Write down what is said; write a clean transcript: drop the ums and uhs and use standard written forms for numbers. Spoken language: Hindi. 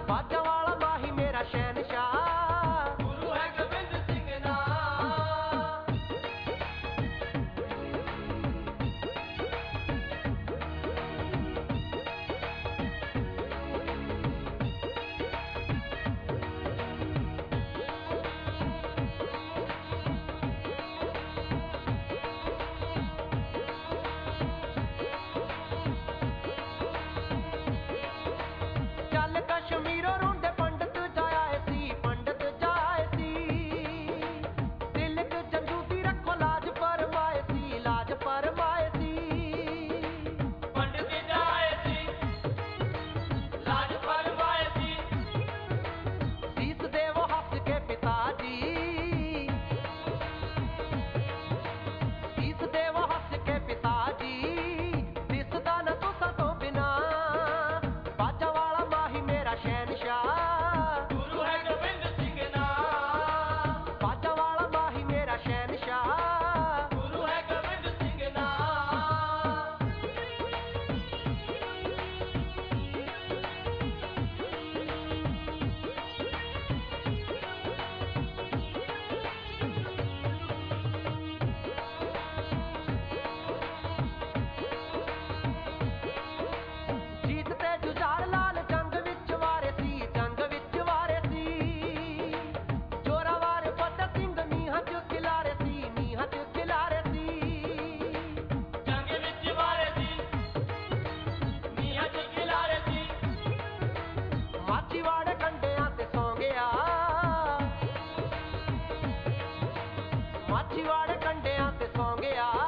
बाजा वाला माही मेरा शहनशाह, गुरु है गोबिंद सिंह ना। चल कश्मीरों रुंडे पंडित जाए सी, पंडित जाए सी। तिलक जंजूती रखो लाज फरमाए सी, लाज फरमाए सी। पंडित जाए सी, लाज फरमाए सी। शीस देवो हंस के पिताजी, शीस देवो हंस के पिताजी। दिसदा न तुसा तो बिना, बाजा वाला माही मेरा शहनशाह, गुरु है गोबिंद सिंह ना। बाजा वाला माही मेरा शहनशाह। गुरु है गोबिंद सिंह ना। जीत ते जुझार लाल जंग विच वारे सी, जंग विच वारे सी। जोरावर फतेह सिंह नीहां च खिलारे सी, नीहां च खिलारे सी। जंग विच वारे सी, नीहां च खिलारे सी। माछीवाड़े कंडियां ते सौ गया, माछीवाड़े कंडियां ते सौ गया।